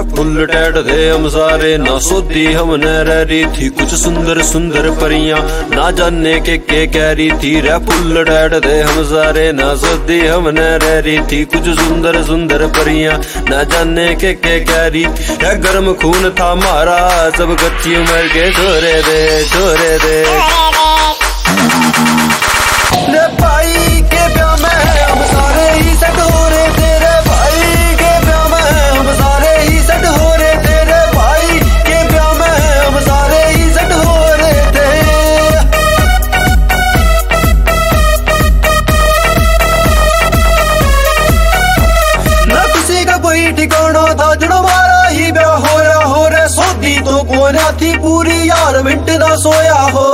Full TET थे हम सारे, ना सोती हमने रह रही थी कुछ सुंदर सुंदर परियां, ना जाने के कह रही थी रे फुल टैट थे हम सारे, ना सोती हमने रह रही थी कुछ सुंदर सुंदर परियां, ना जाने के कह रही थी रे गर्म खून था हमारा, सब कच्ची उम्र के छोरे दे रे भाई के ब्याह में हम सारे ही सेट हो रहे थे, रे भाई के ब्याह में हम सारे ही सेट हो रहे थे, रे भाई के ब्याह में हम सारे ही सेट हो रहे थे। ना किसी का कोई ठिकाना था जड़ हमारा ही ब्याह हो रे, सोती तो कोना थी पूरी यार मिनट ना सोया हो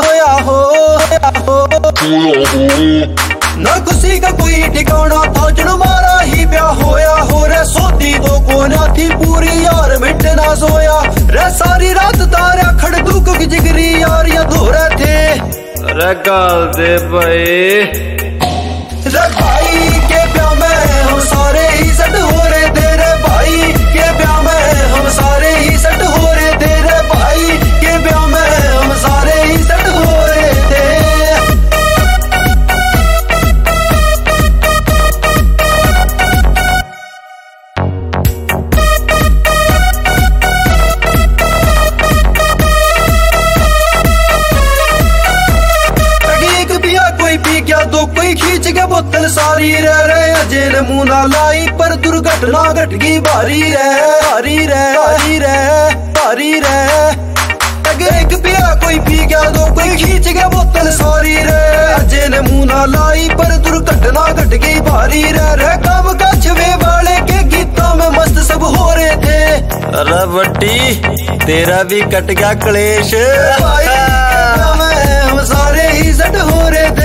ना किसी का कोई ठिकाना था जड़ हमारा ही ब्याह हो रे, सोती तो कोना थी पूरी यार मिनट ना सोया रे, सारी रात तारा खड़ दुख की जिगरी यार या धो रहे थे रे गाल दे भाई रे भाई के ब्याह में हम सारे ही सेट हो रहे थे, रे भाई के ब्याह में हम सारे ही सेट हो रहे थे, रे भाई के ब्याह में हम सारे ही सेट हो रहे थे। कोई पी गया तो कोई खींच के बोतल सारी रे, अजय ने मुंह ना लाई पर दुर्घटना घट गई भारी रे। एक पिया कोई पी गया तो कोई खींच के बोतल सारी रे, अजय ने मुंह ना लाई पर दुर्घटना घट गई भारी रे, काम का छवे वाले के गीतों में मस्त सब हो रहे थे। अरे बट्टी तेरा भी कट गया क्लेश, हम सारे ही सेट हो रहे